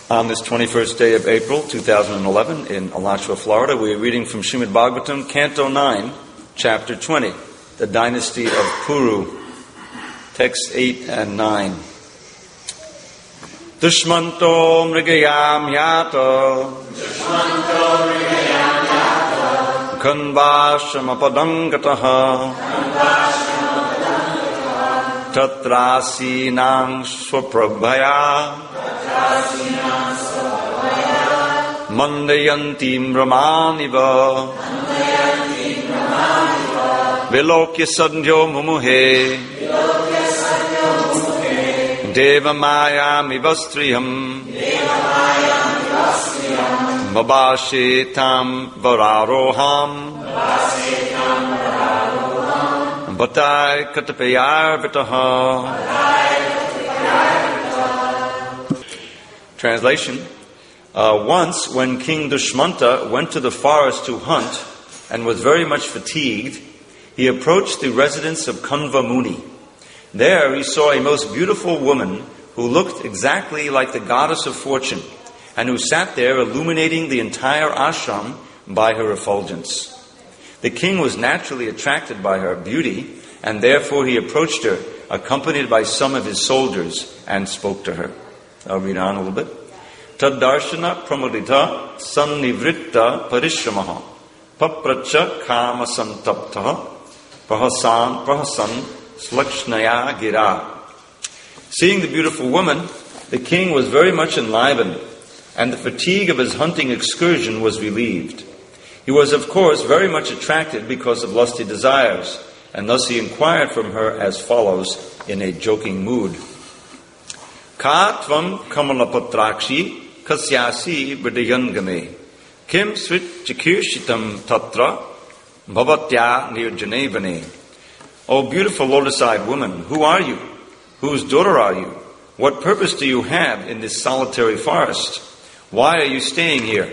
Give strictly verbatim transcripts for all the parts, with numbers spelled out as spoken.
On this twenty-first day of April, two thousand eleven, in Alachua, Florida, we are reading from Srimad Bhagavatam, Canto nine, Chapter twenty, the Dynasty of Puru, Texts eight and nine. Dushmanto mrigayam yata Dushmanto mrigayam yata Kanvasham apadangataha Kanvasham apadangataha Tatrasinang swaprabhaya Mandayantim Ramaniva Vilokya Sadhyo Mumuhe Devamayam Ivastriyam Mabashetam Vararoham Bhatai Katapayar Vitaha. Translation. Uh, once, when King Dushmanta went to the forest to hunt and was very much fatigued, he approached the residence of Kanva Muni. There he saw a most beautiful woman who looked exactly like the goddess of fortune and who sat there illuminating the entire ashram by her effulgence. The king was naturally attracted by her beauty, and therefore he approached her, accompanied by some of his soldiers, and spoke to her. I'll read on a little bit. Tadarshana pramudita sannivritta parishramaha papracha kama santaptaha prahasan prahasan slakshnaya gira. Seeing the beautiful woman, the king was very much enlivened, and the fatigue of his hunting excursion was relieved. He was, of course, very much attracted because of lusty desires, and thus he inquired from her as follows in a joking mood. Ka tvam kamalapatrakshi kasyasi vidayangame kim svit chikurshitam tatra bhavatya nirjanevane. O beautiful lotus-eyed woman, who are you? Whose daughter are you? What purpose do you have in this solitary forest? Why are you staying here?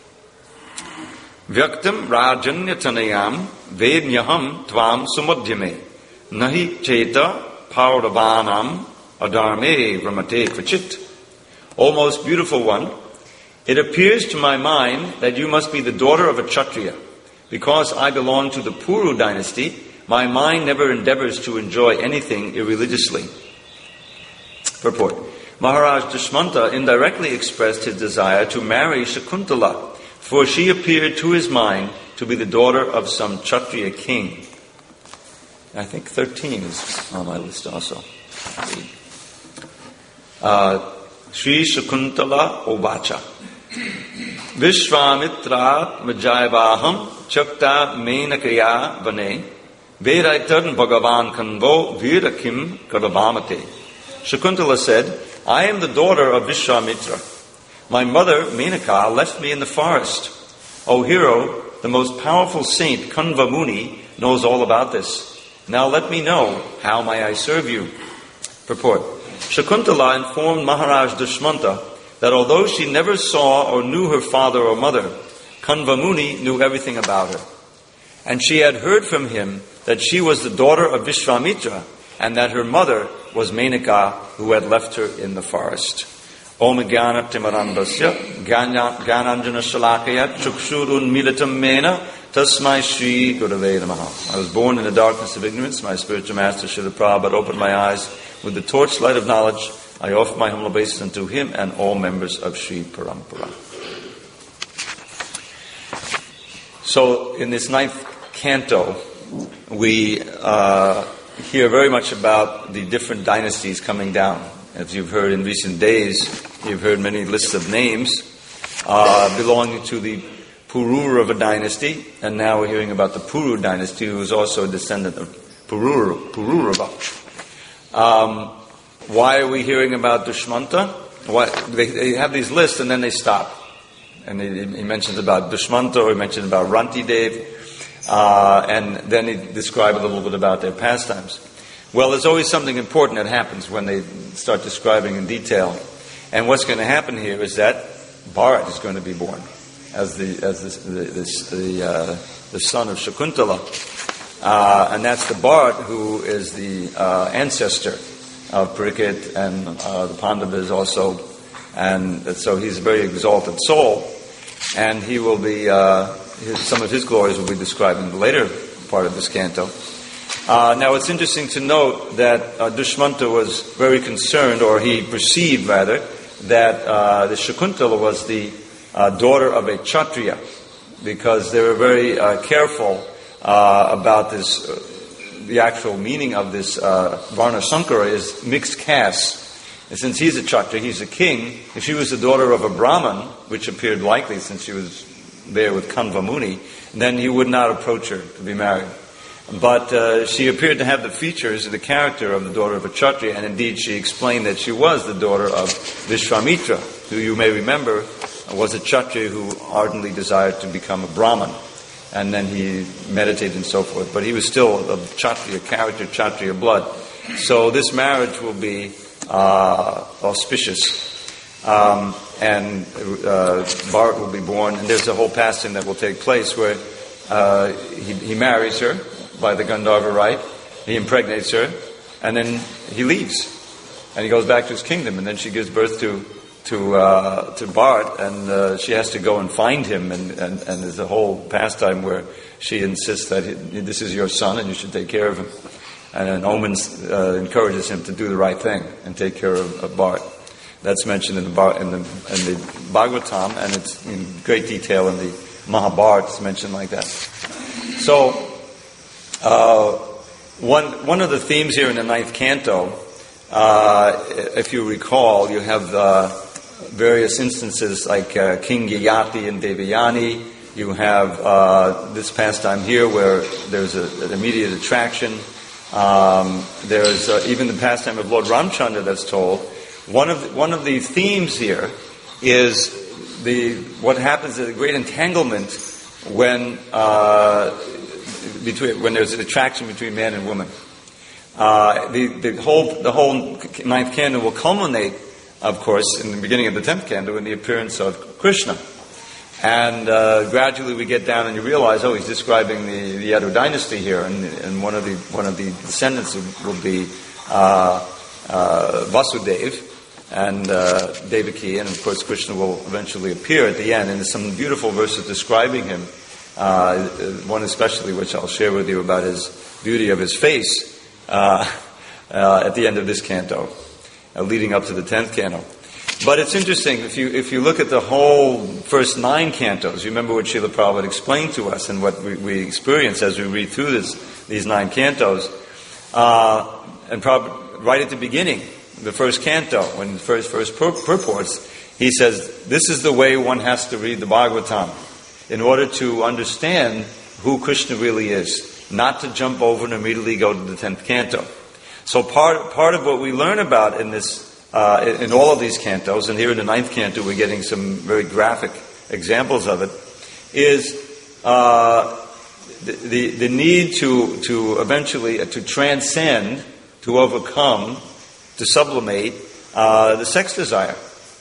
Vyaktam rajanyatanayam vednyaham tvam sumadhyame nahi cheta pauravanam Adarme Ramate Kvachit. O most beautiful one, it appears to my mind that you must be the daughter of a Kshatriya. Because I belong to the Puru dynasty, my mind never endeavors to enjoy anything irreligiously. Purport. Maharaj Dushmanta indirectly expressed his desire to marry Shakuntala, for she appeared to his mind to be the daughter of some Kshatriya king. I think thirteen is on my list also. Uh, Sri Shakuntala Ovacha Vishvamitra Majayavaham Chakta Menakaya Vane Vedaitan Bhagavan Kanvo Virakim Kadavamate. Shakuntala said, I am the daughter of Vishvamitra. My mother, Menaka, left me in the forest. O hero, the most powerful saint, Kanva Muni, knows all about this. Now let me know, how may I serve you? Purport. Shakuntala informed Maharaj Dushmanta that although she never saw or knew her father or mother, Kanva Muni knew everything about her. And she had heard from him that she was the daughter of Vishvamitra and that her mother was Menaka, who had left her in the forest. Om Jnana Timarandasya Gyananjana Shalakaya Chukshurun Militam Mena Tasmai Shri Gurave Namaha. I was born in the darkness of ignorance. My spiritual master Srila Prabhupada opened my eyes with the torchlight of knowledge. I offer my humble obeisance unto him and all members of Sri Parampara. So, in this ninth canto, we uh, hear very much about the different dynasties coming down. As you've heard in recent days, you've heard many lists of names uh, belonging to the Pururava dynasty, and now we're hearing about the Puru dynasty, who is also a descendant of Purura, Pururava. Um, why are we hearing about Dushmanta? Why, they, they have these lists and then they stop. And he, he mentions about Dushmanta, or he mentions about Rantidev, uh, and then he describes a little bit about their pastimes. Well, there's always something important that happens when they start describing in detail. And what's going to happen here is that Bharat is going to be born as the as the the, the, the, uh, the son of Shakuntala. Uh, and that's the Bharat who is the uh, ancestor of Parikshit, and uh, the Pandavas also And so he's a very exalted soul, and he will be, uh, his, some of his glories will be described in the later part of this canto. Uh, now it's interesting to note that uh, Dushmanta was very concerned, or he perceived rather, that uh, the Shakuntala was the uh, daughter of a Kshatriya, because they were very uh, careful uh, about this. Uh, the actual meaning of this uh, Varna Sankara is mixed caste. And since he's a Kshatriya, he's a king. If she was the daughter of a Brahman, which appeared likely since she was there with Kanva Muni, then he would not approach her to be married. But uh, she appeared to have the features, the character of the daughter of a Kshatriya, and indeed she explained that she was the daughter of Vishwamitra, who you may remember was a Kshatriya who ardently desired to become a Brahman. And then he meditated and so forth. But he was still of Kshatriya character, Kshatriya blood. So this marriage will be uh, auspicious. Um, and uh, Bharat will be born. And there's a whole pastime that will take place where uh, he, he marries her by the Gandharva rite. He impregnates her. And then he leaves. And he goes back to his kingdom. And then she gives birth to to uh, to Bharat, and uh, she has to go and find him, and, and, and there's a whole pastime where she insists that he, this is your son and you should take care of him. And then Oman uh, encourages him to do the right thing and take care of, of Bharat. That's mentioned in the, in the in the Bhagavatam, and it's in great detail in the Mahabharata. It's mentioned like that. So, uh, one one of the themes here in the ninth canto, uh, if you recall, you have the various instances like uh, King Yayati and Devayani. You have uh, this pastime here where there's a, an immediate attraction. Um, there's uh, even the pastime of Lord Ramchandra that's told. One of the, one of the themes here is the what happens is a great entanglement when uh, between when there's an attraction between man and woman. Uh, the the whole the whole ninth canto will culminate, of course, in the beginning of the tenth canto, in the appearance of Krishna. And uh, gradually we get down and you realize, oh, he's describing the, the Yadu dynasty here, and, and one of the one of the descendants will be uh, uh, Vasudeva and uh, Devaki, and of course Krishna will eventually appear at the end. And there's some beautiful verses describing him. Uh, one especially, which I'll share with you, about his beauty of his face uh, uh, at the end of this canto. Uh, leading up to the tenth canto. But it's interesting, if you if you look at the whole first nine cantos, you remember what Srila Prabhupada explained to us and what we, we experience as we read through this these nine cantos. Uh, and Prabhupada, right at the beginning, the first canto, when the first, first pur- purports, he says, this is the way one has to read the Bhagavatam in order to understand who Krishna really is, not to jump over and immediately go to the tenth canto. So part part of what we learn about in this, uh, in, in all of these cantos, and here in the ninth canto we're getting some very graphic examples of it, is uh, the, the the need to to eventually uh, to transcend, to overcome, to sublimate uh, the sex desire.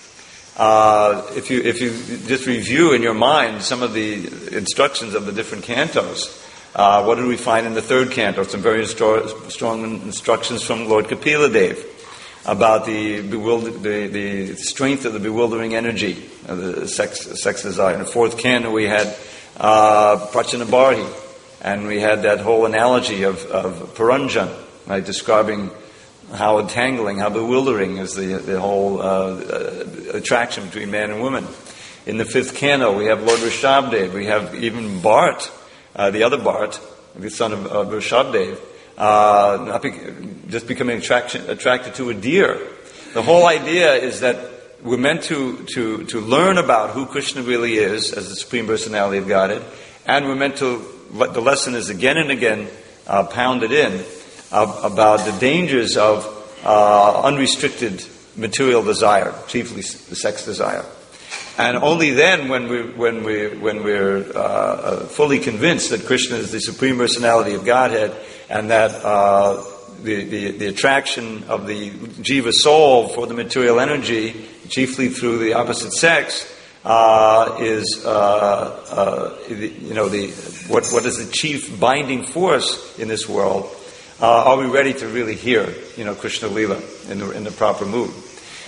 Uh, if you if you just review in your mind some of the instructions of the different cantos. Uh, what did we find in the third canto? Some very stro- strong instructions from Lord Kapila Dev about the, bewilder- the the strength of the bewildering energy of the sex sex desire. In the fourth canto, we had uh, Prachanabharhi, and we had that whole analogy of, of Paranjan, right, describing how entangling, how bewildering is the the whole uh, attraction between man and woman. In the fifth canto, we have Lord Rishabdev. We have even Bharat. Uh, the other Bharat, the son of, of Rishabdev, uh, not be, just becoming attraction, attracted to a deer. The whole idea is that we're meant to, to, to learn about who Krishna really is as the Supreme Personality of Godhead, and we're meant to, what the lesson is again and again uh, pounded in uh, about the dangers of uh, unrestricted material desire, chiefly the sex desire. And only then, when we when we when we're uh, fully convinced that Krishna is the Supreme Personality of Godhead, and that uh, the, the the attraction of the jiva soul for the material energy, chiefly through the opposite sex, uh, is uh, uh, you know the what what is the chief binding force in this world? Uh, are we ready to really hear you know Krishna Lila in the in the proper mood?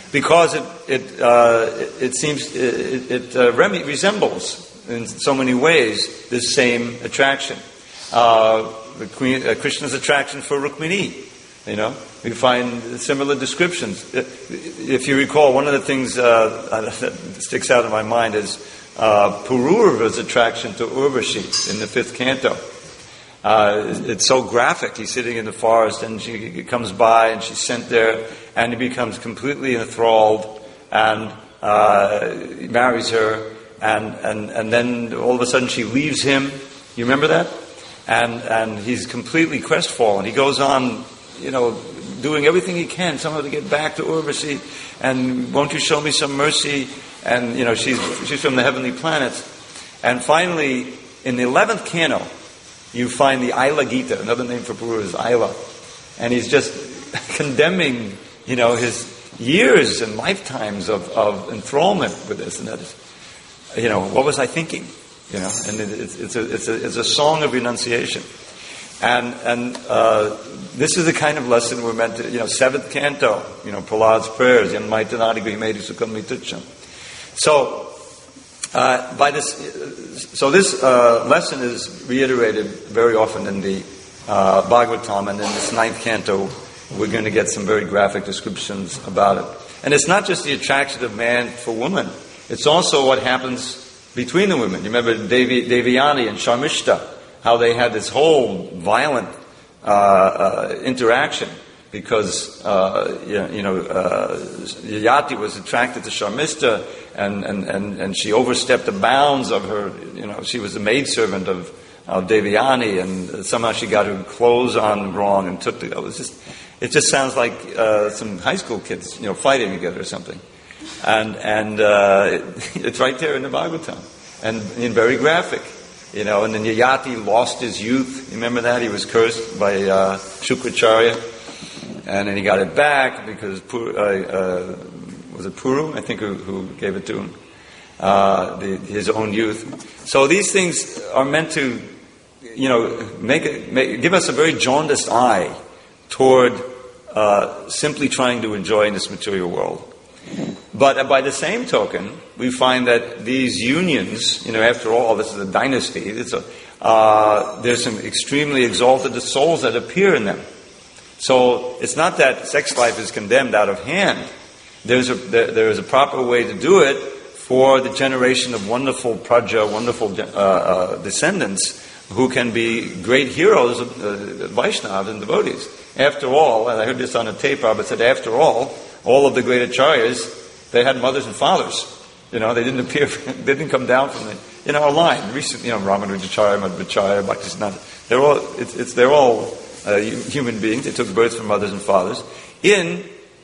because it it uh, it, it seems it, it uh, rem- resembles in so many ways this same attraction. Uh, the Queen, uh, Krishna's attraction for Rukmini, you know, we find similar descriptions. If you recall, one of the things uh, that sticks out in my mind is uh, Pururva's attraction to Urvashi in the fifth canto. Uh, it's so graphic. He's sitting in the forest and she comes by and she's sent there and he becomes completely enthralled and uh, he marries her and, and, and then all of a sudden she leaves him. You remember that? And and he's completely crestfallen. He goes on, you know, doing everything he can somehow to get back to Urvashi, and won't you show me some mercy? And you know, she's she's from the heavenly planets. And finally, in the eleventh canto, you find the Aila Gita, another name for Purura is Aila, and he's just condemning, you know, his years and lifetimes of, of enthrallment with this and that. You know, what was I thinking? You know, and it, it's, it's a it's a it's a song of renunciation, and and uh, this is the kind of lesson we're meant to. You know, seventh canto. You know, Prahlad's prayers. So, uh, by this, so this uh, lesson is reiterated very often in the uh, Bhagavatam, and in this ninth canto, we're going to get some very graphic descriptions about it. And it's not just the attraction of man for woman; it's also what happens between the women. You remember Devi, Devyani and Sharmishta, how they had this whole violent uh, uh, interaction because uh, you, you know uh, Yayati was attracted to Sharmishta and, and, and, and she overstepped the bounds of her. You know, she was the maidservant of, of Devyani, and somehow she got her clothes on wrong and took the. It was just. It just sounds like uh, some high school kids, you know, fighting together or something. And and uh, it, it's right there in the Bhagavatam, and, and very graphic, you know. And then Yayati lost his youth. You remember that? He was cursed by uh, Shukracharya, and then he got it back because Pur, uh, uh, was it Puru, I think, who, who gave it to him, uh, the, his own youth. So these things are meant to, you know, make, it, make give us a very jaundiced eye toward uh, simply trying to enjoy in this material world. But by the same token, we find that these unions, you know, after all, this is a dynasty. It's a, uh, there's some extremely exalted souls that appear in them. So it's not that sex life is condemned out of hand. There's a there, there is a proper way to do it for the generation of wonderful praja, wonderful uh, uh, descendants who can be great heroes of uh, Vaishnavas and devotees. After all, and I heard this on a tape, Prabhupada said, after all, all of the great acharyas, they had mothers and fathers. You know, they didn't appear, they didn't come down from the, in our line. Recent, you know, Ramanujacharya, Madhvacharya, Bhaktisiddhanta, they're all, it's, it's, they're all uh, human beings. They took birth from mothers and fathers in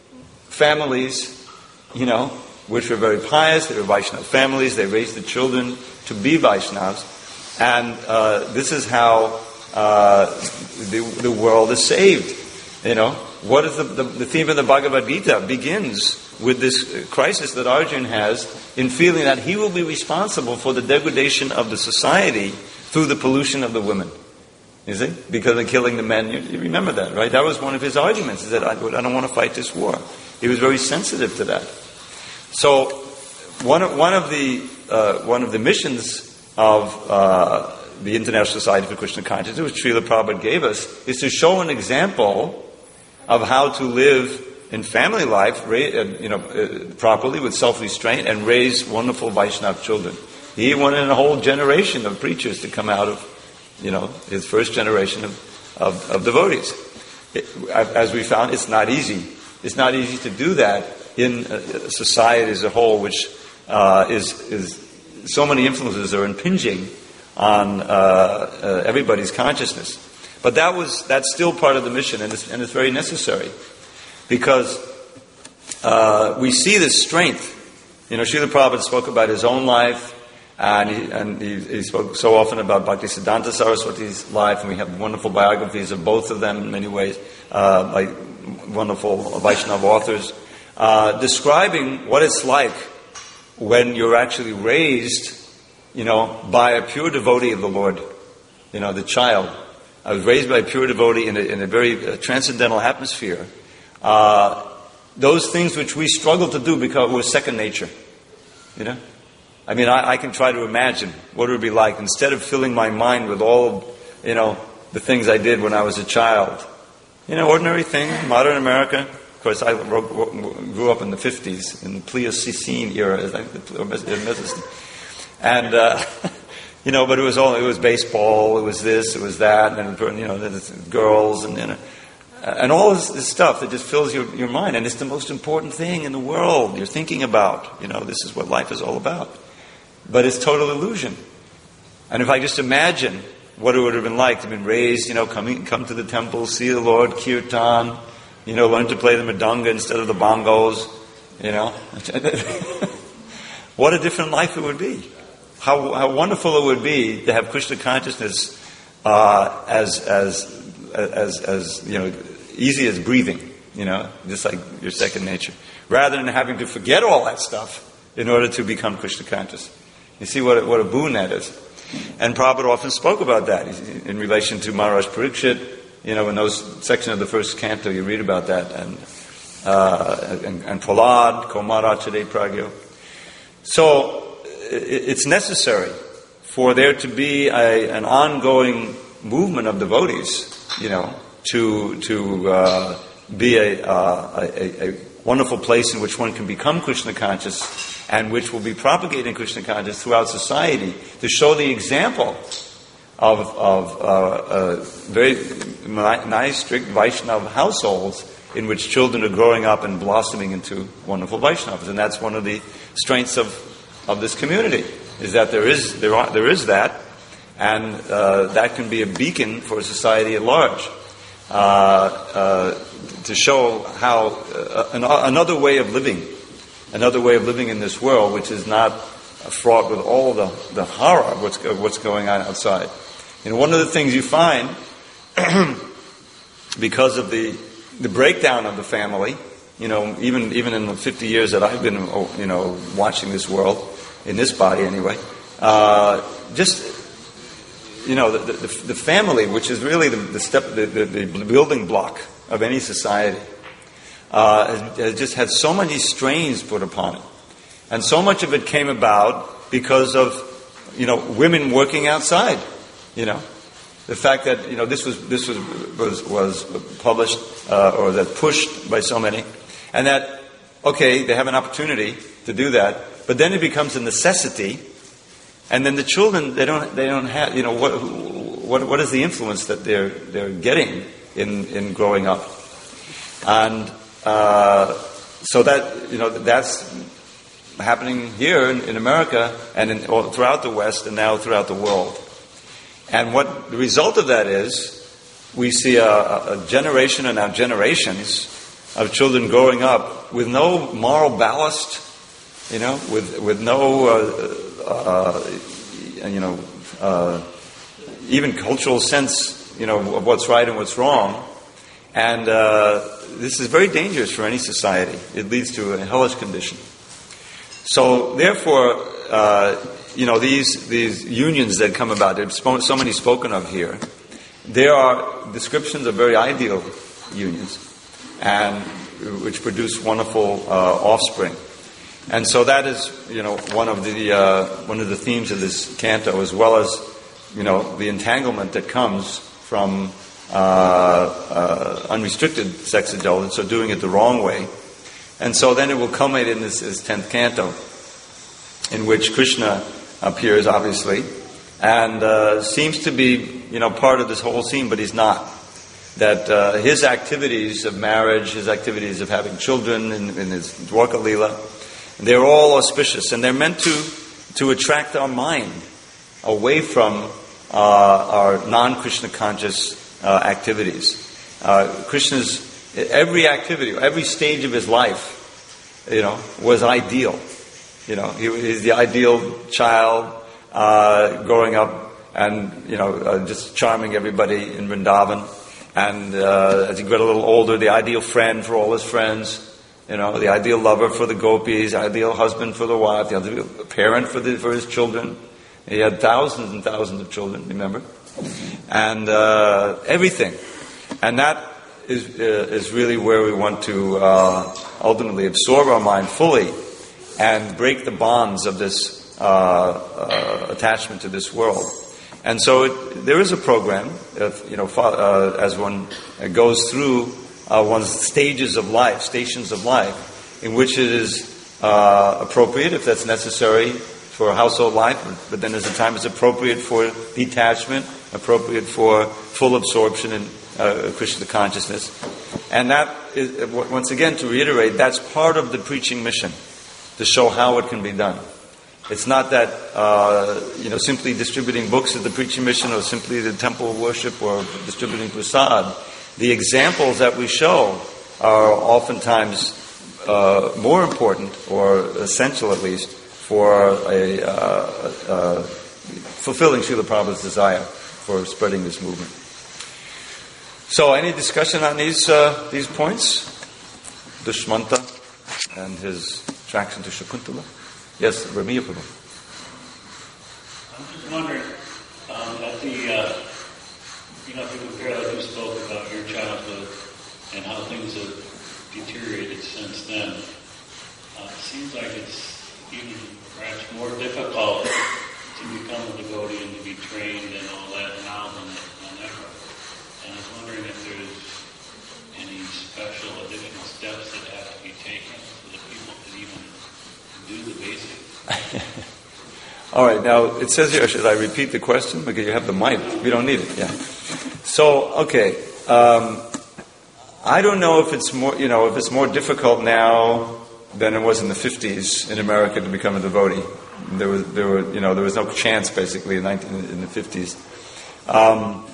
families, you know, which were very pious. They were Vaishnava families. They raised the children to be Vaishnavas. And uh, this is how uh, the, the world is saved. You know, what is the, the, the theme of the Bhagavad Gita begins with this crisis that Arjuna has in feeling that he will be responsible for the degradation of the society through the pollution of the women. You see? Because of killing the men. You, you remember that, right? That was one of his arguments, is that I, I don't want to fight this war. He was very sensitive to that. So, one of, one of the uh, one of the missions of uh, the International Society for Krishna Consciousness, which Srila Prabhupada gave us, is to show an example of how to live in family life, you know, uh, properly with self-restraint and raise wonderful Vaishnava children. He wanted a whole generation of preachers to come out of, you know, his first generation of, of, of devotees. It, as we found, it's not easy. It's not easy to do that in a society as a whole, which uh, is is so many influences are impinging on uh, uh, everybody's consciousness. But that was that's still part of the mission, and it's, and it's very necessary, because uh, we see this strength. You know, Srila Prabhupada spoke about his own life, and he, and he, he spoke so often about Bhaktisiddhanta Saraswati's life, and we have wonderful biographies of both of them in many ways, uh, by wonderful Vaishnava authors, uh, describing what it's like when you're actually raised, you know, by a pure devotee of the Lord. You know, the child. I was raised by a pure devotee in a, in a very uh, transcendental atmosphere. Uh, those things which we struggle to do because we're second nature. You know? I mean, I, I can try to imagine what it would be like instead of filling my mind with all, you know, the things I did when I was a child. You know, ordinary thing, modern America. Of course, I grew up in the fifties, in the Pleistocene era, and uh, you know, but it was all it was baseball, it was this, it was that, and you know, girls, and you know, and all this, this stuff that just fills your, your mind, and it's the most important thing in the world you're thinking about. You know, this is what life is all about, but it's total illusion. And if I just imagine what it would have been like to have been raised, you know, come, come to the temple, see the Lord, kirtan, you know, learn to play the mridanga instead of the bongos, you know. What a different life it would be. How, how wonderful it would be to have Krishna consciousness uh, as, as, as, as, you know, easy as breathing, you know, just like your second nature. Rather than having to forget all that stuff in order to become Krishna conscious. You see what a, what a boon that is. And Prabhupada often spoke about that in relation to Maharaj Parikshit. You know, in those section of the first canto, you read about that, and uh, and, and Prahlad, Komarachade Pragyo. So it's necessary for there to be a, an ongoing movement of devotees, you know, to to uh, be a, uh, a, a wonderful place in which one can become Krishna conscious, and which will be propagating Krishna consciousness throughout society to show the example of, of uh, uh, very nice, strict Vaishnava households in which children are growing up and blossoming into wonderful Vaishnavas. And that's one of the strengths of, of this community, is that there is there are, there is that, and uh, that can be a beacon for society at large. Uh, uh, to show how uh, an, another way of living Another way of living in this world, which is not fraught with all the, the horror of what's, of what's going on outside. You know, one of the things you find, because of the the breakdown of the family, you know, even even in the fifty years that I've been, you know, watching this world, in this body anyway, uh, just, you know, the, the, the family, which is really the, the step, the, the, the building block of any society, Uh, has, has just had so many strains put upon it, and so much of it came about because of, you know, women working outside. You know, the fact that, you know, this was this was was, was published uh, or that pushed by so many, and that okay, they have an opportunity to do that, but then it becomes a necessity, and then the children they don't they don't have, you know, what what what is the influence that they're they're getting in in growing up, and Uh, so that, you know, that's happening here in, in America and in, all, throughout the West and now throughout the world. And what the result of that is, we see a, a generation and now generations of children growing up with no moral ballast, you know, with with no, uh, uh, you know, uh, even cultural sense, you know, of what's right and what's wrong. And uh, this is very dangerous for any society. It leads to a hellish condition. So, therefore, uh, you know, these these unions that come about, there's so many spoken of here. There are descriptions of very ideal unions, and which produce wonderful uh, offspring. And so that is, you know, one of the uh, one of the themes of this canto, as well as, you know, the entanglement that comes from Uh, uh, unrestricted sex indulgence, so doing it the wrong way. And so then it will culminate in this, this tenth canto, in which Krishna appears, obviously, and uh, seems to be, you know, part of this whole scene, but he's not. That uh, his activities of marriage, his activities of having children in, in his Dwarka Leela, they're all auspicious, and they're meant to, to attract our mind away from uh, our non-Krishna conscious Uh, activities. Uh, Krishna's every activity, every stage of his life, you know, was ideal. You know, he, he's the ideal child uh, growing up, and you know, uh, just charming everybody in Vrindavan. And uh, as he got a little older, the ideal friend for all his friends. You know, the ideal lover for the gopis, ideal husband for the wife, the ideal parent for the for his children. He had thousands and thousands of children. Remember. And uh, everything. And that is uh, is really where we want to uh, ultimately absorb our mind fully and break the bonds of this uh, uh, attachment to this world. And so it, there is a program, of, you know, uh, as one goes through uh, one's stages of life, stations of life, in which it is uh, appropriate, if that's necessary, for household life, but then there's a time it's appropriate for detachment, appropriate for full absorption in uh, Krishna consciousness. And that is, once again, to reiterate, that's part of the preaching mission, to show how it can be done. It's not that, uh, you know, simply distributing books is the preaching mission, or simply the temple worship, or distributing prasad. The examples that we show are oftentimes uh, more important, or essential at least, for a, uh, uh, fulfilling Srila Prabhupada's desire for spreading this movement. So, any discussion on these uh, these points? Dushmanta and his attraction to Shakuntala? Yes, Ramiya Prabhu. I'm just wondering, um, at the, uh, you know, if you compare, like you spoke about your childhood and how things have deteriorated since then, uh, it seems like it's even perhaps more difficult to become a devotee and to be trained and all that now than, than ever. And I was wondering if there's any special additional steps that have to be taken so that people can even do the basics. All right, now it says here, should I repeat the question? Because you have the mic. We don't need it, yeah. So, okay. Um, I don't know if it's more, you know, if it's more difficult now than it was in the fifties in America to become a devotee. There was, there were, you know, there was no chance basically in, nineteen, in the fifties. Um,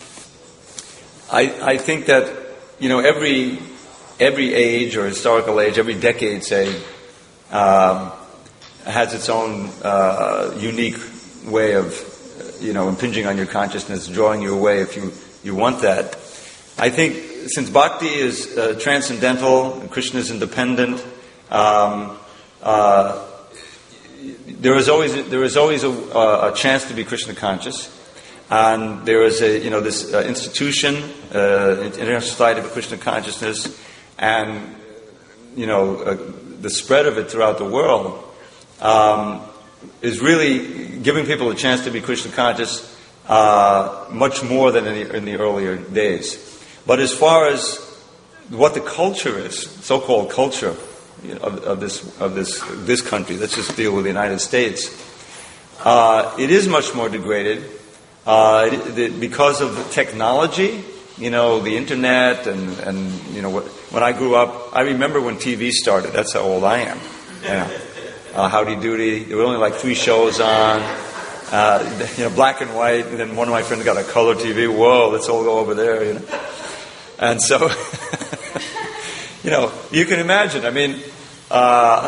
I, I think that, you know, every every age or historical age, every decade, say, um, has its own uh, unique way of, you know, impinging on your consciousness, drawing you away if you, you want that. I think since bhakti is uh, transcendental, and Krishna is independent, Um, uh, there is always there is always a, a chance to be Krishna conscious, and there is a you know this uh, institution, uh, International Society for Krishna Consciousness, and you know uh, the spread of it throughout the world um, is really giving people a chance to be Krishna conscious uh, much more than in the, in the earlier days. But as far as what the culture is, so-called culture. Of, of this of this this country. Let's just deal with the United States. Uh, it is much more degraded uh, it, it, because of the technology. You know, the internet and and you know what, when I grew up, I remember when T V started. That's how old I am. Yeah. Uh, Howdy Doody. There were only like three shows on. Uh, you know, black and white. And then one of my friends got a color T V. Whoa, let's all go over there. You know, and so. You know, you can imagine, I mean, uh,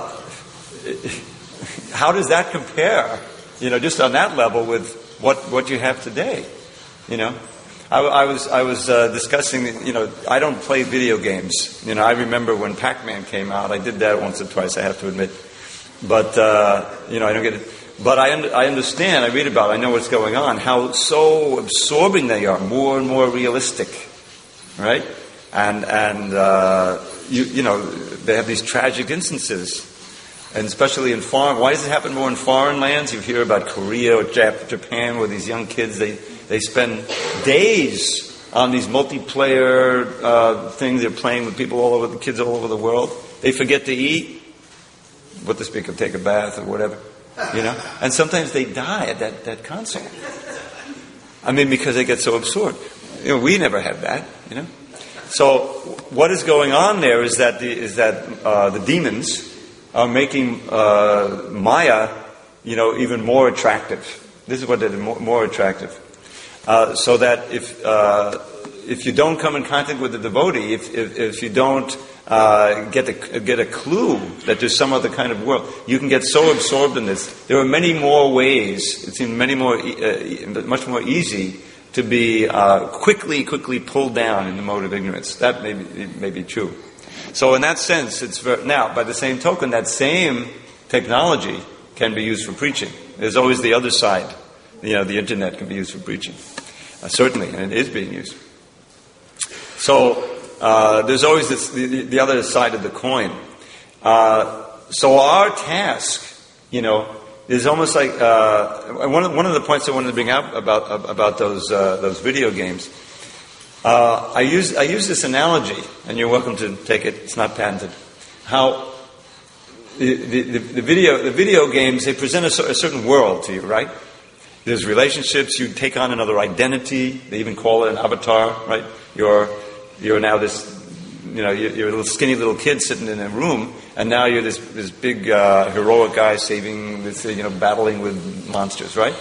how does that compare, you know, just on that level with what, what you have today, you know? I, I was I was uh, discussing, you know, I don't play video games. You know, I remember when Pac-Man came out, I did that once or twice, I have to admit. But, uh, you know, I don't get it. But I, un- I understand, I read about it, I know what's going on, how so absorbing they are, more and more realistic, right? And, and, uh, You, you know, they have these tragic instances, and especially in foreign. Why does it happen more in foreign lands? You hear about Korea or Jap- Japan, where these young kids they they spend days on these multiplayer uh, things. They're playing with people all over the kids all over the world. They forget to eat, what to speak of take a bath or whatever, you know. And sometimes they die at that that console. I mean, because they get so absorbed. You know, we never had that, you know. So what is going on there is that the, is that uh, the demons are making uh, Maya, you know, even more attractive. This is what they did, more, more attractive. Uh, so that if uh, if you don't come in contact with the devotee, if if, if you don't uh, get a get a clue that there's some other kind of world, you can get so absorbed in this. There are many more ways. It seems many more, uh, much more easy. To be uh, quickly, quickly pulled down in the mode of ignorance. That may be, may be true. So in that sense, it's very, now, by the same token, that same technology can be used for preaching. There's always the other side. You know, the internet can be used for preaching. Uh, certainly, and it is being used. So, uh, there's always this, the, the other side of the coin. Uh, so our task, you know, is almost like uh, one of one of the points I wanted to bring up about about those uh, those video games. Uh, I use I use this analogy, and you're welcome to take it. It's not patented. How the the, the video the video games, they present a, a certain world to you, right? There's relationships. You take on another identity. They even call it an avatar, right? You're you're now this, you know, you're, you're a little skinny little kid sitting in a room, and now you're this this big uh, heroic guy saving, this, you know, battling with monsters, right?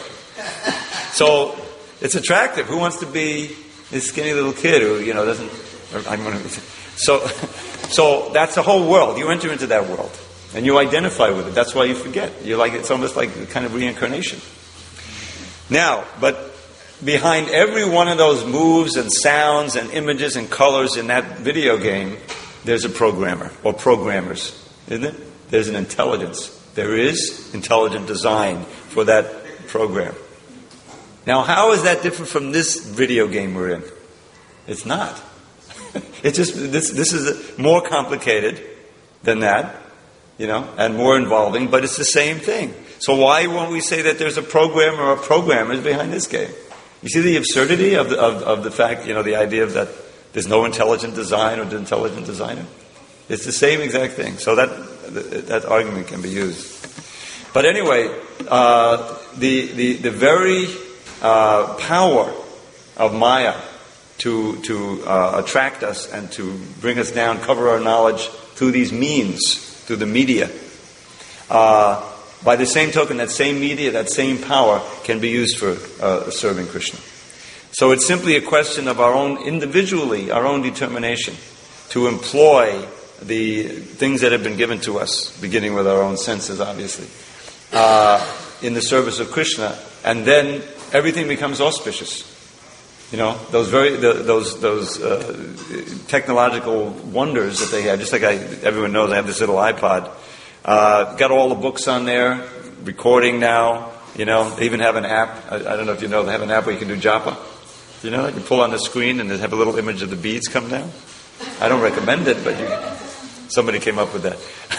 So it's attractive. Who wants to be this skinny little kid who, you know, doesn't? I'm gonna, so so that's the whole world. You enter into that world, and you identify with it. That's why you forget. You're like, it's almost like a kind of reincarnation. Now, but behind every one of those moves and sounds and images and colors in that video game, there's a programmer or programmers, isn't it? There's an intelligence. There is intelligent design for that program. Now, how is that different from this video game we're in? It's not. It's just, this this is more complicated than that, you know, and more involving, but it's the same thing. So why won't we say that there's a programmer or programmers behind this game? You see the absurdity of the, of, of the fact, you know, the idea of that there's no intelligent design or intelligent designer? It's the same exact thing. So that that argument can be used. But anyway, uh, the, the, the very uh, power of Maya to, to uh, attract us and to bring us down, cover our knowledge through these means, through the media, uh, by the same token, that same media, that same power can be used for uh, serving Krishna. So it's simply a question of our own, individually, our own determination to employ the things that have been given to us, beginning with our own senses, obviously, uh, in the service of Krishna, and then everything becomes auspicious. You know, those very the, those those uh, technological wonders that they have. Just like I, everyone knows, I have this little iPod. Uh, got all the books on there, recording now, you know, they even have an app. I, I don't know if you know, they have an app where you can do japa. You know, you can pull on the screen and they have a little image of the beads come down. I don't recommend it, but you, somebody came up with that.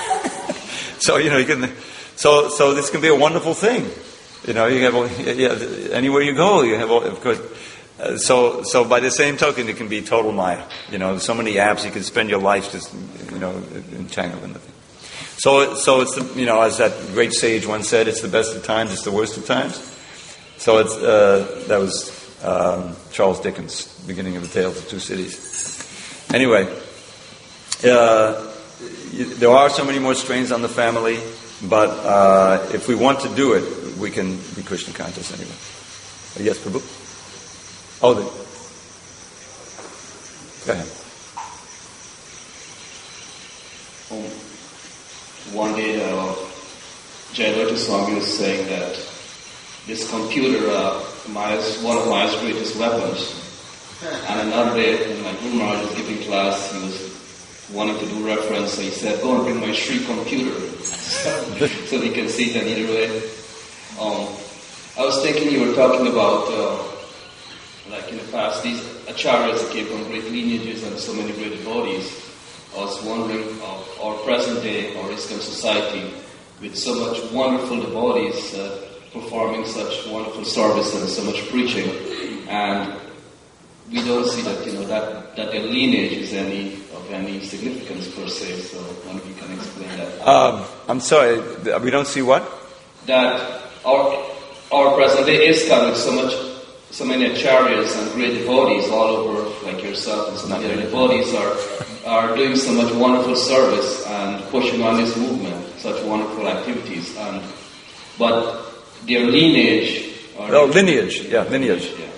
So, you know, you can, so, so this can be a wonderful thing. You know, you have, yeah, anywhere you go, you have, all, of course, uh, so, so by the same token, it can be total Maya. You know, so many apps, you can spend your life just, you know, entangled in the thing. So, so it's the, you know, as that great sage once said, it's the best of times, it's the worst of times. So it's uh, that was um, Charles Dickens, beginning of the Tales of Two Cities. Anyway, uh, there are so many more strains on the family, but uh, if we want to do it, we can be Krishna conscious anyway. Uh, yes, Prabhu. Oh, the, go ahead. Um. One day, uh, Jayalalitha Swami was saying that this computer, uh, Maya's, one of Maya's greatest weapons. And another day, when my Guru Maharaj was giving class, he was wanting to do reference, so he said, "Go and bring my Shri computer," so we can see that either way. Um, I was thinking you were talking about, uh, like in the past, these acharyas that came from great lineages and so many great devotees. I was wondering of our present day, our ISKCON society, with so much wonderful devotees uh, performing such wonderful service and so much preaching, and we don't see that, you know, that, that their lineage is any of any significance per se. So, I wonder if you can explain that. Um, I'm sorry, we don't see what? That our our present day ISKCON with so much, so many acharyas and great devotees all over, like yourself and so many other devotees are. are doing so much wonderful service and pushing on this movement, such wonderful activities, and but their lineage. Or oh, lineage, yeah, lineage. Yeah.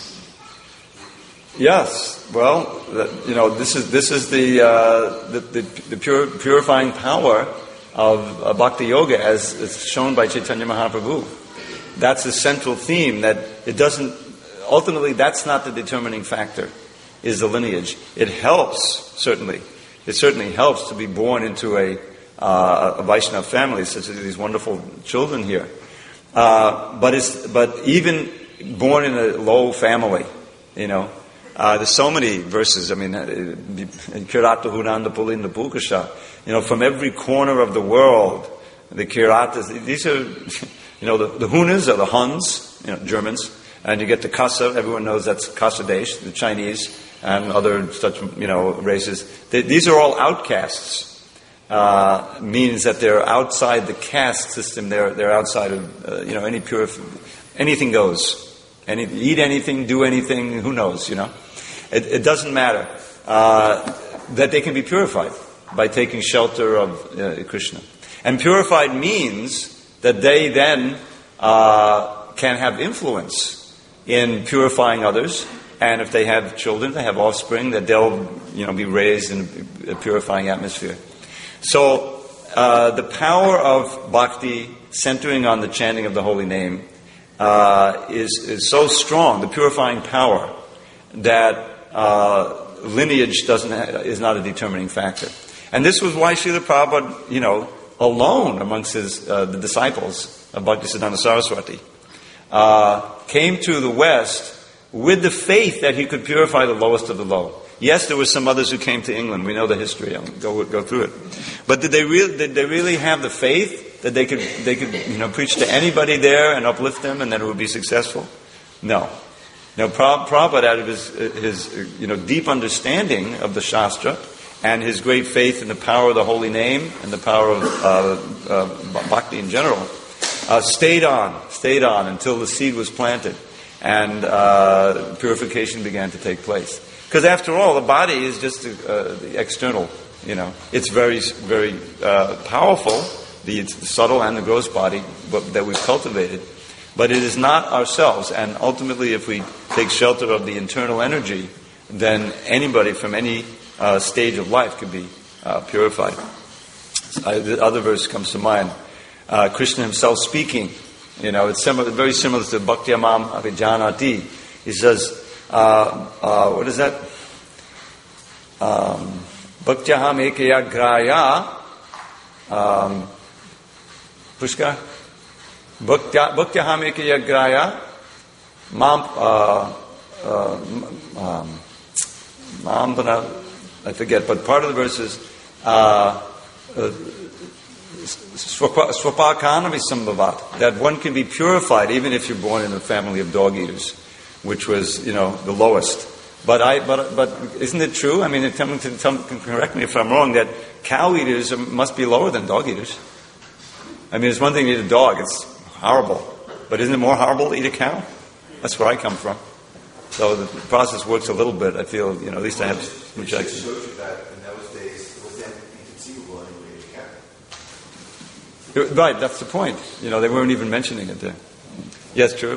Yes, well, you know, this is this is the uh, the, the, the pure, purifying power of uh, Bhakti Yoga, as is shown by Chaitanya Mahaprabhu. That's the central theme. That it doesn't ultimately. That's not the determining factor. Is the lineage. It helps, certainly. It certainly helps to be born into a, uh, a Vaishnava family, such as these wonderful children here. Uh, but it's, but even born in a low family, you know, Uh, there's so many verses. I mean, Kirata Hunanda Pulinda Pukasha. You know, from every corner of the world, the Kiratas, these are, you know, the, the Hunas are the Huns, you know, Germans, and you get the Kasa, everyone knows that's Kasa Desh, the Chinese, and other such, you know, races. They, these are all outcasts. Uh, means that they're outside the caste system. They're they're outside of uh, you know any pure anything goes. Any eat anything, do anything. Who knows? You know, it, it doesn't matter uh, that they can be purified by taking shelter of uh, Krishna. And purified means that they then uh, can have influence in purifying others. And if they have children, they have offspring, that they'll you know be raised in a purifying atmosphere. So, uh, the power of bhakti centering on the chanting of the holy name uh, is, is so strong, the purifying power, that uh, lineage doesn't ha- is not a determining factor. And this was why Srila Prabhupada, you know, alone amongst his uh, the disciples of Bhaktisiddhanta Saraswati, uh, came to the West with the faith that he could purify the lowest of the low. Yes, there were some others who came to England. We know the history. I'll go go through it. But did they really did they really have the faith that they could they could you know preach to anybody there and uplift them and that it would be successful? No. Now, Prabhupada, out of his his you know deep understanding of the Shastra and his great faith in the power of the holy name and the power of uh, uh, bhakti in general, uh, stayed on, stayed on until the seed was planted and uh, purification began to take place. Because after all, the body is just uh, the external, you know. It's very, very uh, powerful, the, the subtle and the gross body but, that we've cultivated. But it is not ourselves. And ultimately, if we take shelter of the internal energy, then anybody from any uh, stage of life could be uh, purified. Uh, the other verse comes to mind. Uh, Krishna himself speaking, you know, it's similar, very similar to Bhaktyamam Avijanati. He says, Uh, uh, what is that? Um, Bhaktyaham ekaya graya. Um, Pushkar? Bhaktyaham ekaya graya. Mam, uh, uh, um, mam, I forget, but part of the verse is, uh, uh, Swapakanami Sambhavat, that one can be purified even if you're born in a family of dog eaters, which was, you know, the lowest. But I, but but isn't it true? I mean, tell, tell, correct me if I'm wrong. That cow eaters must be lower than dog eaters. I mean, it's one thing to eat a dog; it's horrible. But isn't it more horrible to eat a cow? That's where I come from. So the process works a little bit. I feel, you know, at least I have some checks. Showed you that in those days it was then inconceivable anyway to eat a cow. Right, that's the point. You know, they weren't even mentioning it there. Yes, true.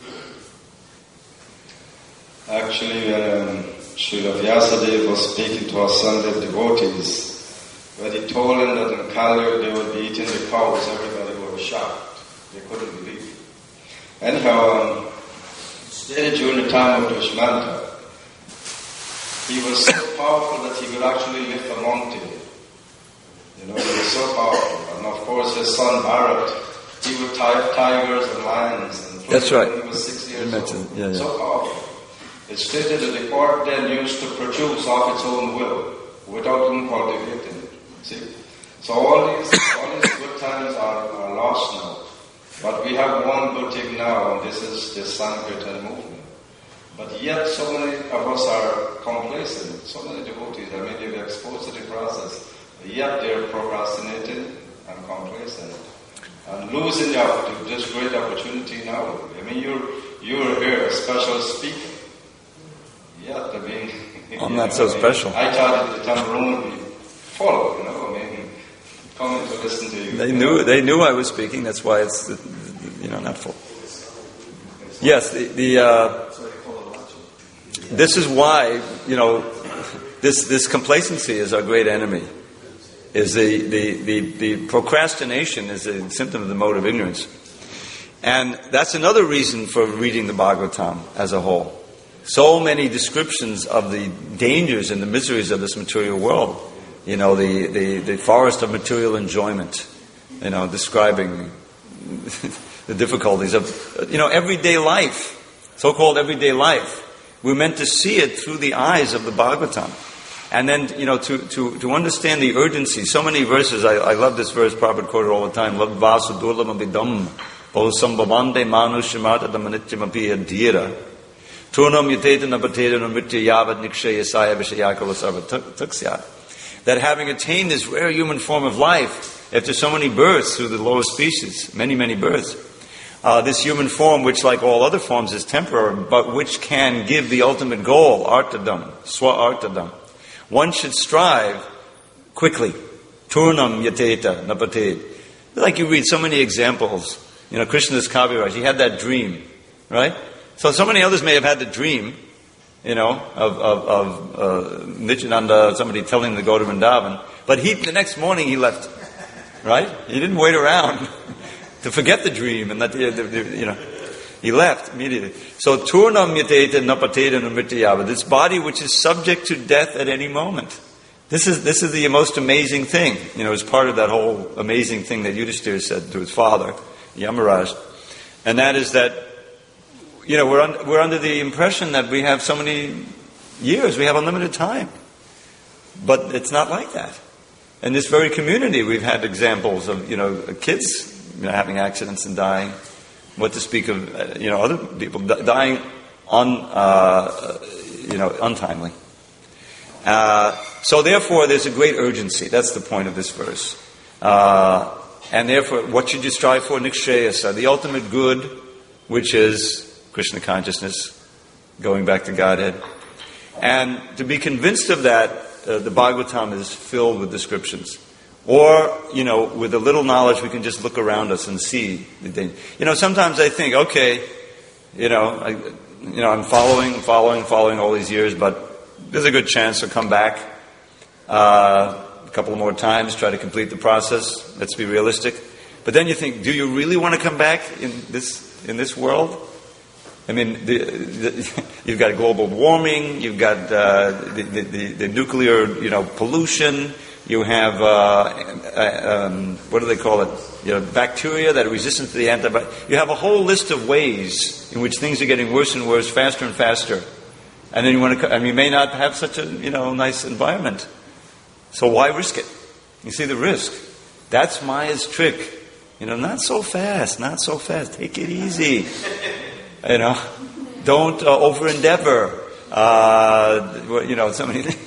Actually, when um, Srila Vyasadeva was speaking to our Sunday devotees, when he told them that in Kali they would be eating the cows, everybody was shocked. They couldn't believe it. Anyhow, um, during the time of Dushmanta, he was so powerful that he could actually lift a mountain. You know, he was so powerful. And of course, his son Bharat, he would tie tigers and lions. And that's right. When he was six years old. Yeah, yeah. So powerful. It's stated that the court then used to produce of its own will, without even cultivating it. See? So all these, all these good times are, are lost now. But we have one good thing now, and this is the Sankirtan movement. But yet so many of us are complacent, so many devotees, I mean, they're exposed to the process, yet they're procrastinating and complacent. And losing out this great opportunity now. I mean, you're, you're here, a special speaker. Yeah, I mean, I'm not so I mean, special. I thought that the Tamil would be full, you know, I mean, coming to listen to you. They knew they knew I was speaking. That's why it's you know not full. Yes, the, the uh, this is why you know this this complacency is our great enemy. Is the the, the, the procrastination is a symptom of the mode of ignorance, and that's another reason for reading the Bhagavatam as a whole. So many descriptions of the dangers and the miseries of this material world. You know, the, the, the forest of material enjoyment. You know, describing the difficulties of, you know, everyday life. So-called everyday life. We're meant to see it through the eyes of the Bhagavatam. And then, you know, to, to, to understand the urgency. So many verses, I, I love this verse, Prabhupada quoted all the time. Love vasu durlam abhidam, bhosam bhavande manushamata damanityam api adhira. Turnam yateta napateta namitya yavad nikshaya saya vishayakala sarva tuksya. That having attained this rare human form of life, after so many births through the lower species, many, many births, uh, this human form, which like all other forms is temporary, but which can give the ultimate goal, artadam, swa-artadam. One should strive quickly. Turnam yateta napated. Like you read so many examples. You know, Krishna's Kaviraj, he had that dream, right? So, so many others may have had the dream, you know, of, of, of uh, Nityananda, somebody telling him to go to Vrindavan. But he, the next morning he left, right? He didn't wait around to forget the dream and that, you know, he left immediately. So, Turnam yateta napateta namityava, this body which is subject to death at any moment. This is this is the most amazing thing, you know, as part of that whole amazing thing that Yudhishthira said to his father, Yamaraj. And that is that, you know, we're, un, we're under the impression that we have so many years, we have unlimited time. But it's not like that. In this very community, we've had examples of, you know, kids, you know, having accidents and dying. What to speak of, uh, you know, other people dying un, uh, you know, untimely. Uh, so therefore, there's a great urgency. That's the point of this verse. Uh, and therefore, what should you strive for? Nikshayasa, the ultimate good, which is Krishna consciousness, going back to Godhead. And to be convinced of that, uh, the Bhagavatam is filled with descriptions. Or, you know, with a little knowledge, we can just look around us and see the danger. You know, sometimes I think, okay, you know, I, you know, I'm following, following, following all these years, but there's a good chance to come back uh, a couple more times, try to complete the process. Let's be realistic. But then you think, do you really want to come back in this in this world? I mean, the, the, you've got global warming, you've got uh, the, the, the, the nuclear, you know, pollution. You have, uh, um, what do they call it? You know, bacteria that are resistant to the antibiotic. You have a whole list of ways in which things are getting worse and worse, faster and faster. And then you want to, I mean, you may not have such a, you know, nice environment. So why risk it? You see the risk. That's Maya's trick. You know, not so fast, not so fast. Take it easy. You know, don't uh, over-endeavor. Uh, you know, so many things.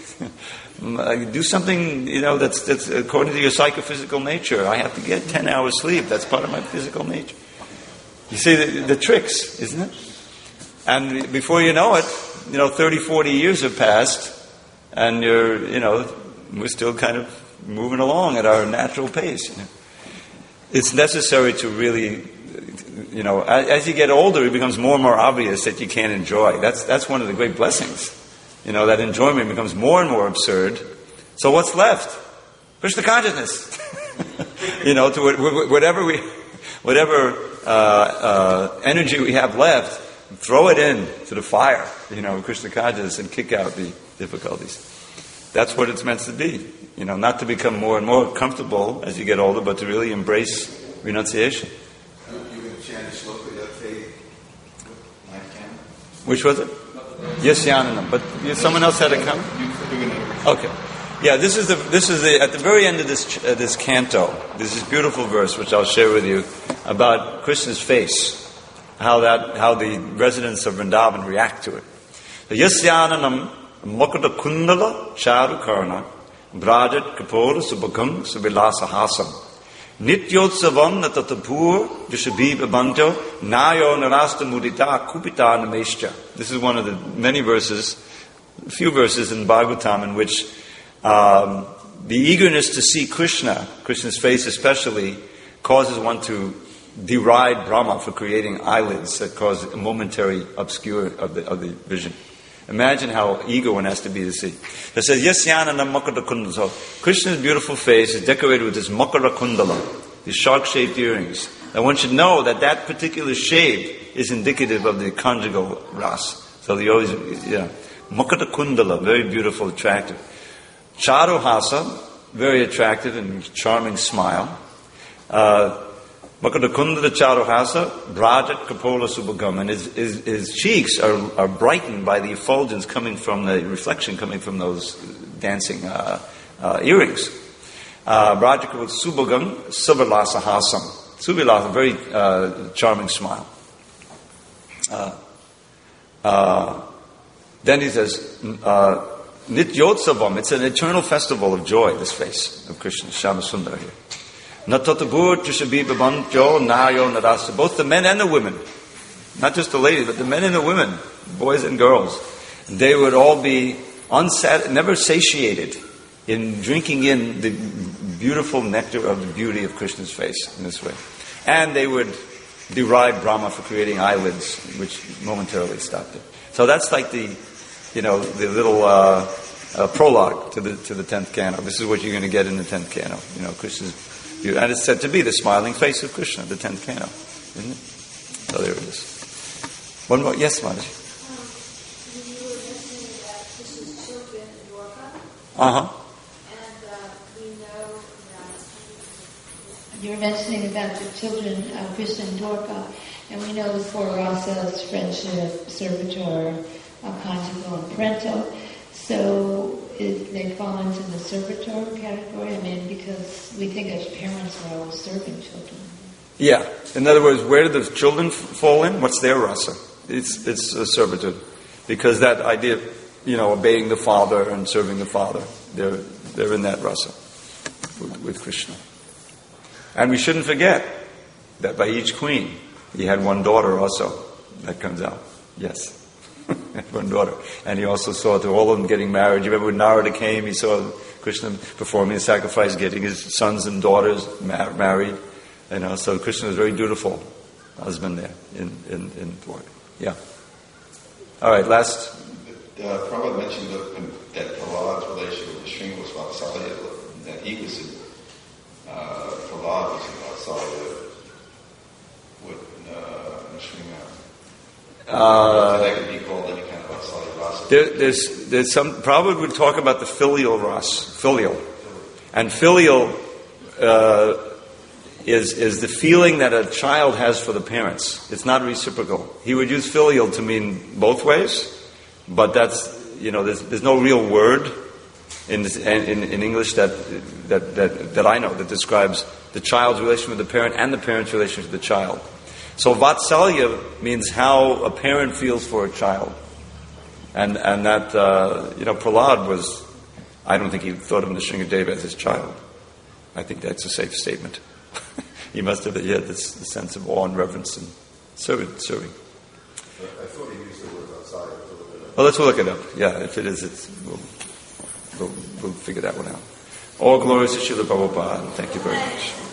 Do something, you know, that's that's according to your psychophysical nature. I have to get ten hours sleep. That's part of my physical nature. You see the, the tricks, isn't it? And before you know it, you know, thirty, forty years have passed, and you're, you know, we're still kind of moving along at our natural pace. You know? It's necessary to really, you know, as, as you get older, it becomes more and more obvious that you can't enjoy. That's that's one of the great blessings. You know, that enjoyment becomes more and more absurd. So what's left? Krishna consciousness. You know, to whatever we, whatever uh, uh, energy we have left, throw it in to the fire. You know, Krishna consciousness, and kick out the difficulties. That's what it's meant to be. You know, not to become more and more comfortable as you get older, but to really embrace renunciation. You can chant a shloka yate. Which was it? Yes, Yananam. But someone else had a comment? Okay. Yeah, this is the this is the at the very end of this uh, this canto. There's this beautiful verse which I'll share with you about Krishna's face, how that how the residents of Vrindavan react to it. Yasyananam Makata Kundala Charu Karna Brajat Kapura Subakam Subilasa Hasam Nityotsavam Natatapur Vishabib Banto Nayo Narasta Mudita Kupita Nameshcha. This is one of the many verses, a few verses in Bhagavatam in which um, the eagerness to see Krishna, Krishna's face especially, causes one to deride Brahma for creating eyelids that cause a momentary obscure of the, of the vision. Imagine how eager one has to be to see. It says, Yasyananam Makara Kundala. So Krishna's beautiful face is decorated with this Makara Kundala, these shark-shaped earrings. And one should know that that particular shape is indicative of the conjugal ras. So the always, you know, Makara Kundala, very beautiful, attractive. Charuhasa, very attractive and charming smile. Uh, Makadakunda charuhasa, brajat kapola subhagam. And his, his, his cheeks are, are brightened by the effulgence coming from the reflection coming from those dancing uh, uh, earrings. Brajat kapola subhagam, suvilasa hasam. Suvilasa, a very uh, charming smile. Uh, uh, then he says, uh, Nityotsavam, it's an eternal festival of joy, this face of Krishna, Shama Sundar here. Natatabur Trishabibabantyo Nayo Narasa. Both the men and the women, not just the ladies, but the men and the women, boys and girls, they would all be unsat- never satiated in drinking in the beautiful nectar of the beauty of Krishna's face in this way. And they would deride Brahma for creating eyelids, which momentarily stopped it. So that's like the, you know, the little uh, uh, prologue to the to the tenth canto. This is what you're going to get in the tenth canto. You know, Krishna's beauty, and it's said to be the smiling face of Krishna, the tenth canto, isn't it? So there it is. One more, yes, Mataji. Um, you were mentioning that Krishna's children in Dwarka. Uh huh. And uh, we know that you were mentioning about the children of Krishna and Dwarka, and we know the four rasas: friendship, servitor, conjugal, and parental. So is, they fall into the servitor category. I mean, because we think as parents we're always serving children. Yeah. In other words, where do the children f- fall in? What's their rasa? It's it's a servitude, because that idea, you know, obeying the father and serving the father, they're they're in that rasa with, with Krishna. And we shouldn't forget that by each queen, he had one daughter also. That comes out. Yes. One daughter. And he also saw to all of them getting married. You remember when Narada came, he saw Krishna performing the sacrifice, getting his sons and daughters mar- married. You know, so Krishna was a very dutiful husband there in, in, in Dwarka. Yeah. All right, last. Uh, Prabhupada mentioned that, that Prahlad's relationship with Srinivas Vatsalya, that he was in, uh, Prahlad was in Vatsalya with uh, Srinivas. Uh, that could be called any kind of Vatsalya rasa. there, there's, there's some, Prabhupada would talk about the filial ras, filial. And filial uh, is, is the feeling that a child has for the parents. It's not reciprocal. He would use filial to mean both ways, but that's, you know, there's, there's no real word in, this, in, in English that, that, that, that I know that describes the child's relation with the parent and the parent's relation to the child. So Vatsalya means how a parent feels for a child. And and that, uh, you know, Prahlad was, I don't think he thought of Nrsingadeva as his child. I think that's a safe statement. He must have, he had this sense of awe and reverence and serving. serving. I thought he used the word Vatsalya. Well, let's look it up. Yeah, if it is, it's, we'll, we'll, we'll figure that one out. All glories to Srila Prabhupada. Thank you very much.